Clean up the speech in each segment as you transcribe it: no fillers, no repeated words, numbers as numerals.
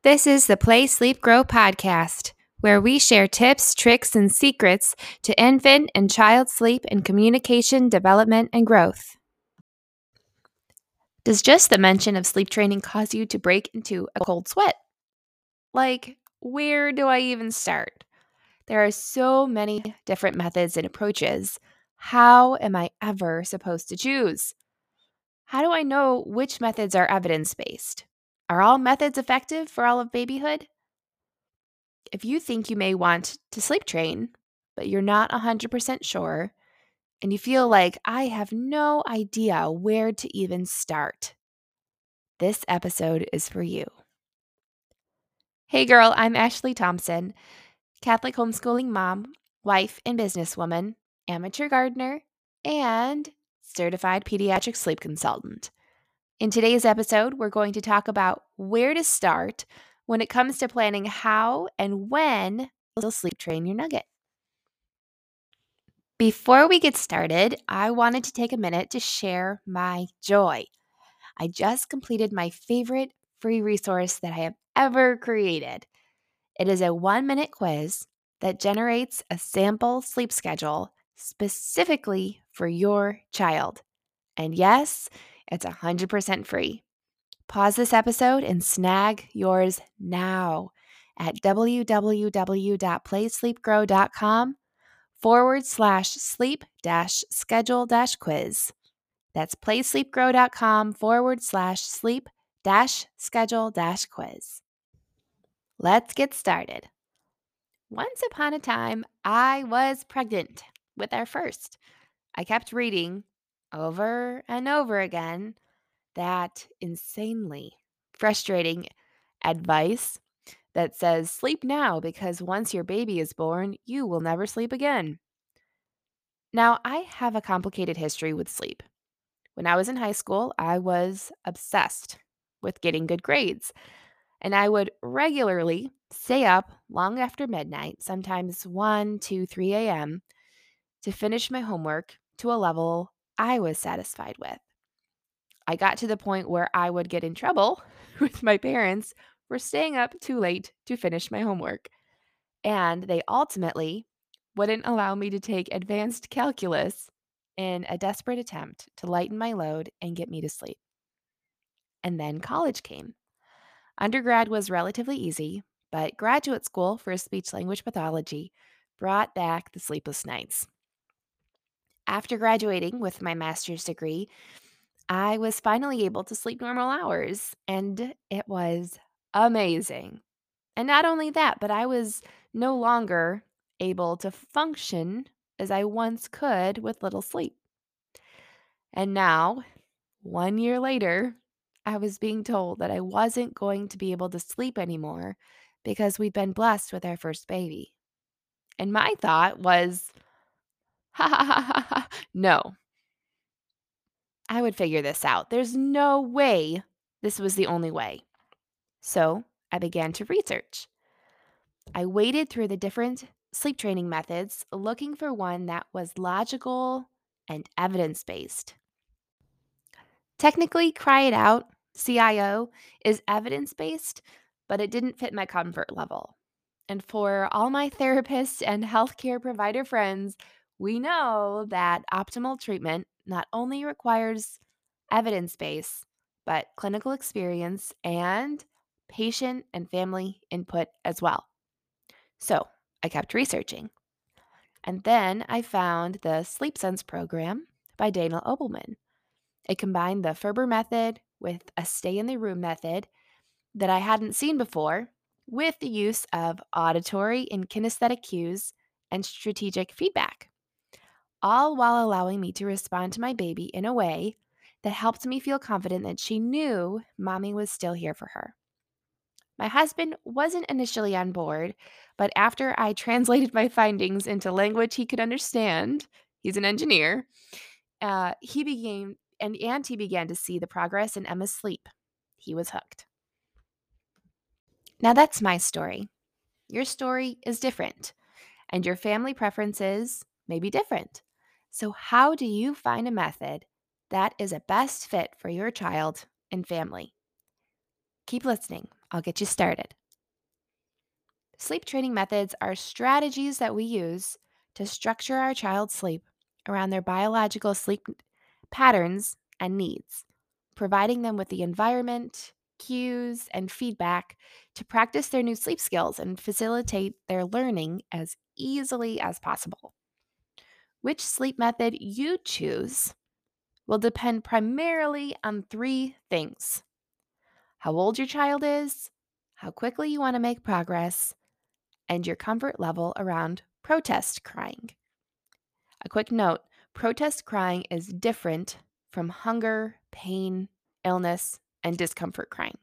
This is the Play, Sleep, Grow podcast, where we share tips, tricks, and secrets to infant and child sleep and communication development and growth. Does just the mention of sleep training cause you to break into a cold sweat? Like, where do I even start? There are so many different methods and approaches. How am I ever supposed to choose? How do I know which methods are evidence-based? Are all methods effective for all of babyhood? If you think you may want to sleep train, but you're not 100% sure, and you feel like I have no idea where to even start, this episode is for you. Hey girl, I'm Ashley Thompson, Catholic homeschooling mom, wife and businesswoman, amateur gardener, and certified pediatric sleep consultant. In today's episode, we're going to talk about where to start when it comes to planning how and when you'll sleep train your nugget. Before we get started, I wanted to take a minute to share my joy. I just completed my favorite free resource that I have ever created. It is a 1-minute quiz that generates a sample sleep schedule specifically for your child. And yes, it's 100% free. Pause this episode and snag yours now at www.playsleepgrow.com/sleep-schedule-quiz. That's playsleepgrow.com/sleep-schedule-quiz. Let's get started. Once upon a time, I was pregnant with our first. I kept reading over and over again that insanely frustrating advice that says sleep now because once your baby is born, you will never sleep again. Now, I have a complicated history with sleep. When I was in high school, I was obsessed with getting good grades, and I would regularly stay up long after midnight, sometimes 1, 2, 3 a.m., to finish my homework to a level I was satisfied with. I got to the point where I would get in trouble with my parents for staying up too late to finish my homework. And they ultimately wouldn't allow me to take advanced calculus in a desperate attempt to lighten my load and get me to sleep. And then college came. Undergrad was relatively easy, but graduate school for speech language pathology brought back the sleepless nights. After graduating with my master's degree, I was finally able to sleep normal hours, and it was amazing. And not only that, but I was no longer able to function as I once could with little sleep. And now, 1 year later, I was being told that I wasn't going to be able to sleep anymore because we'd been blessed with our first baby. And my thought was, ha ha ha ha ha, no, I would figure this out. There's no way this was the only way. So I began to research. I waded through the different sleep training methods looking for one that was logical and evidence based. Technically, Cry It Out, CIO, is evidence based, but it didn't fit my comfort level. And for all my therapists and healthcare provider friends, we know that optimal treatment not only requires evidence base, but clinical experience and patient and family input as well. So I kept researching. And then I found the Sleep Sense program by Daniel Obelman. It combined the Ferber method with a stay in the room method that I hadn't seen before, with the use of auditory and kinesthetic cues and strategic feedback, all while allowing me to respond to my baby in a way that helped me feel confident that she knew mommy was still here for her. My husband wasn't initially on board, but after I translated my findings into language he could understand, he's an engineer, he began to see the progress in Emma's sleep. He was hooked. Now that's my story. Your story is different, and your family preferences may be different. So how do you find a method that is a best fit for your child and family? Keep listening. I'll get you started. Sleep training methods are strategies that we use to structure our child's sleep around their biological sleep patterns and needs, providing them with the environment, cues, and feedback to practice their new sleep skills and facilitate their learning as easily as possible. Which sleep method you choose will depend primarily on three things: how old your child is, how quickly you want to make progress, and your comfort level around protest crying. A quick note: protest crying is different from hunger, pain, illness, and discomfort crying.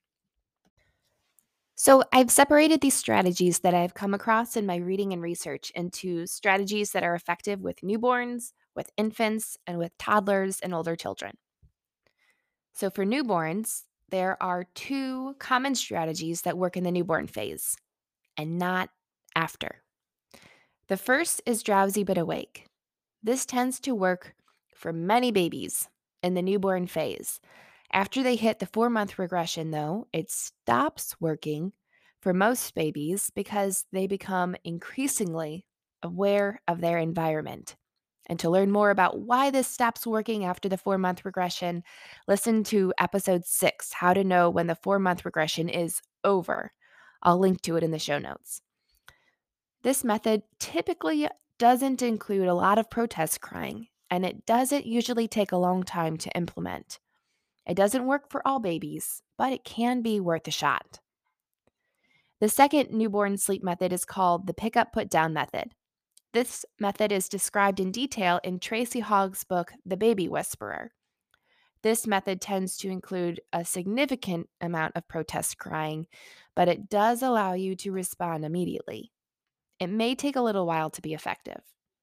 So, I've separated these strategies that I've come across in my reading and research into strategies that are effective with newborns, with infants, and with toddlers and older children. So, for newborns, there are two common strategies that work in the newborn phase and not after. The first is drowsy but awake. This tends to work for many babies in the newborn phase. After they hit the 4-month regression, though, it stops working for most babies because they become increasingly aware of their environment. And to learn more about why this stops working after the 4-month regression, listen to episode 6, How to Know When the 4-Month Regression is Over. I'll link to it in the show notes. This method typically doesn't include a lot of protest crying, and it doesn't usually take a long time to implement. It doesn't work for all babies, but it can be worth a shot. The second newborn sleep method is called the pick up put down method. This method is described in detail in Tracy Hogg's book, The Baby Whisperer. This method tends to include a significant amount of protest crying, but it does allow you to respond immediately. It may take a little while to be effective.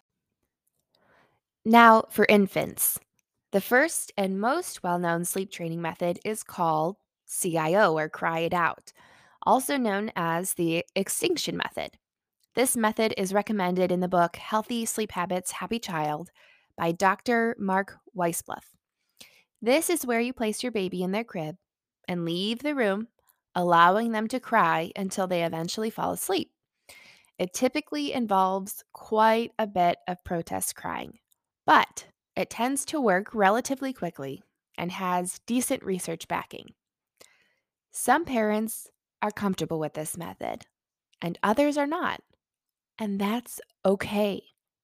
Now, for infants, the first and most well known sleep training method is called CIO, or Cry It Out, also known as the extinction method. This method is recommended in the book Healthy Sleep Habits, Happy Child by Dr. Mark Weisbluth. This is where you place your baby in their crib and leave the room, allowing them to cry until they eventually fall asleep. It typically involves quite a bit of protest crying, but it tends to work relatively quickly and has decent research backing. Some parents are comfortable with this method, and others are not, and that's okay.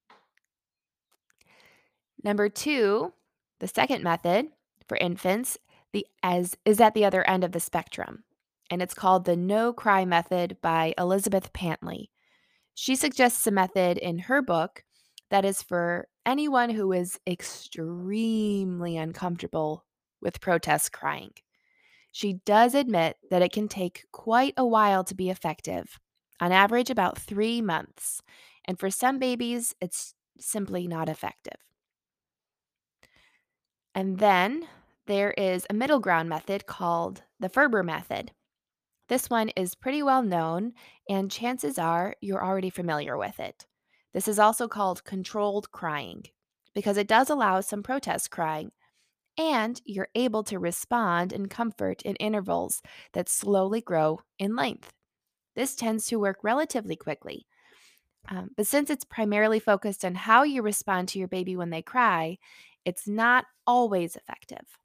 Number 2, the second method for infants, is at the other end of the spectrum, and it's called the No Cry method by Elizabeth Pantley. She suggests a method in her book that is for anyone who is extremely uncomfortable with protest crying. She does admit that it can take quite a while to be effective, on average about 3 months, and for some babies, it's simply not effective. And then there is a middle ground method called the Ferber method. This one is pretty well known, and chances are you're already familiar with it. This is also called controlled crying because it does allow some protest crying, and you're able to respond and comfort in intervals that slowly grow in length. This tends to work relatively quickly. But since it's primarily focused on how you respond to your baby when they cry, it's not always effective.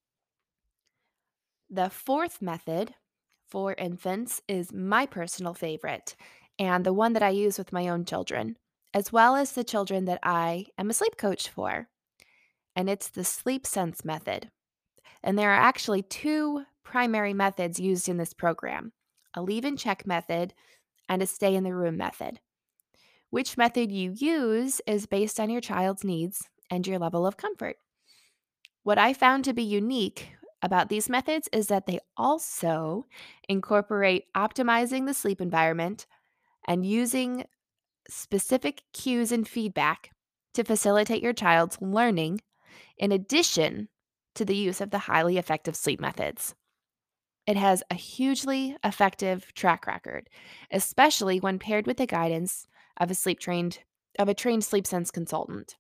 The fourth method for infants is my personal favorite and the one that I use with my own children, as well as the children that I am a sleep coach for. And it's the Sleep Sense method. And there are actually two primary methods used in this program: a leave and check method and a stay in the room method. Which method you use is based on your child's needs and your level of comfort. What I found to be unique about these methods is that they also incorporate optimizing the sleep environment and using specific cues and feedback to facilitate your child's learning, in addition to the use of the highly effective sleep methods. It has a hugely effective track record, especially when paired with the guidance of a trained sleep sense consultant.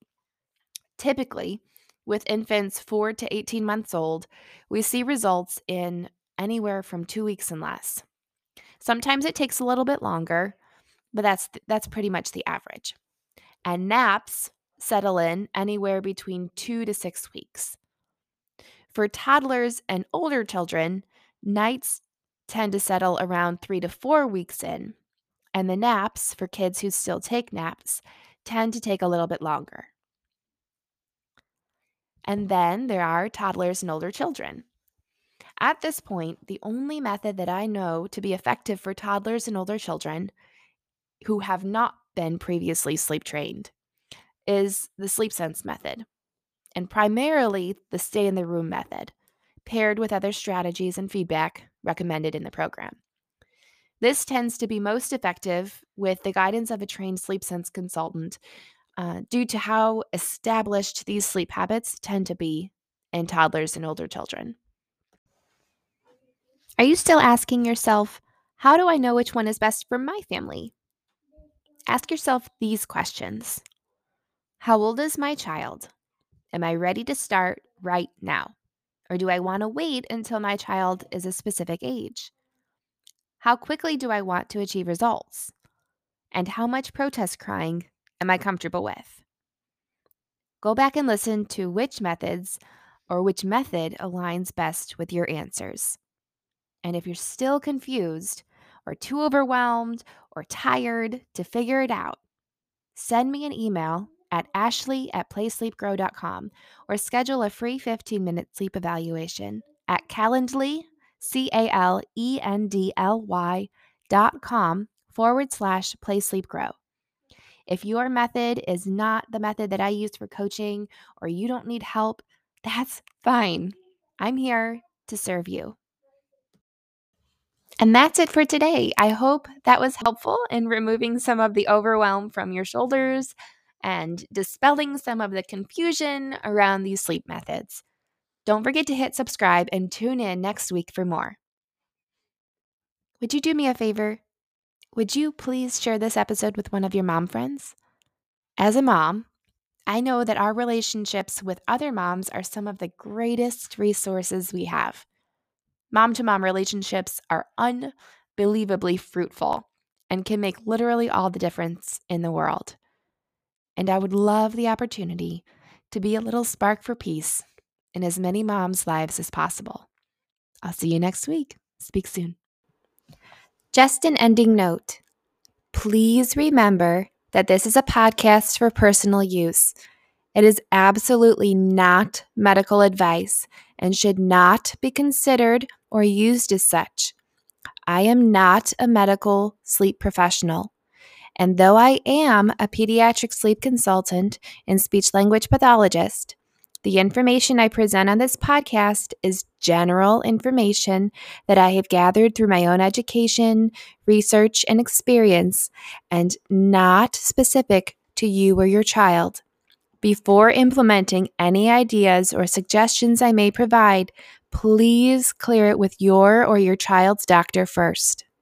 Typically, with infants 4 to 18 months old, we see results in anywhere from 2 weeks and less. Sometimes it takes a little bit longer, but that's pretty much the average. And naps settle in anywhere between 2 to 6 weeks. For toddlers and older children, nights tend to settle around 3 to 4 weeks in, and the naps for kids who still take naps tend to take a little bit longer. And then there are toddlers and older children. At this point, the only method that I know to be effective for toddlers and older children who have not been previously sleep trained is the Sleep Sense method, and primarily the stay in the room method, paired with other strategies and feedback recommended in the program. This tends to be most effective with the guidance of a trained Sleep Sense consultant due to how established these sleep habits tend to be in toddlers and older children. Are you still asking yourself, how do I know which one is best for my family? Ask yourself these questions. How old is my child? Am I ready to start right now? Or do I want to wait until my child is a specific age? How quickly do I want to achieve results? And how much protest crying am I comfortable with? Go back and listen to which methods or which method aligns best with your answers. And if you're still confused or too overwhelmed or tired to figure it out, send me an email at ashley@playsleepgrow.com or schedule a free 15-minute sleep evaluation at Calendly, calendly.com/playsleepgrow. If your method is not the method that I use for coaching or you don't need help, that's fine. I'm here to serve you. And that's it for today. I hope that was helpful in removing some of the overwhelm from your shoulders and dispelling some of the confusion around these sleep methods. Don't forget to hit subscribe and tune in next week for more. Would you do me a favor? Would you please share this episode with one of your mom friends? As a mom, I know that our relationships with other moms are some of the greatest resources we have. Mom-to-mom relationships are unbelievably fruitful and can make literally all the difference in the world. And I would love the opportunity to be a little spark for peace in as many moms' lives as possible. I'll see you next week. Speak soon. Just an ending note. Please remember that this is a podcast for personal use. It is absolutely not medical advice and should not be considered or used as such. I am not a medical sleep professional, and though I am a pediatric sleep consultant and speech-language pathologist, the information I present on this podcast is general information that I have gathered through my own education, research, and experience, and not specific to you or your child. Before implementing any ideas or suggestions I may provide, please clear it with your or your child's doctor first.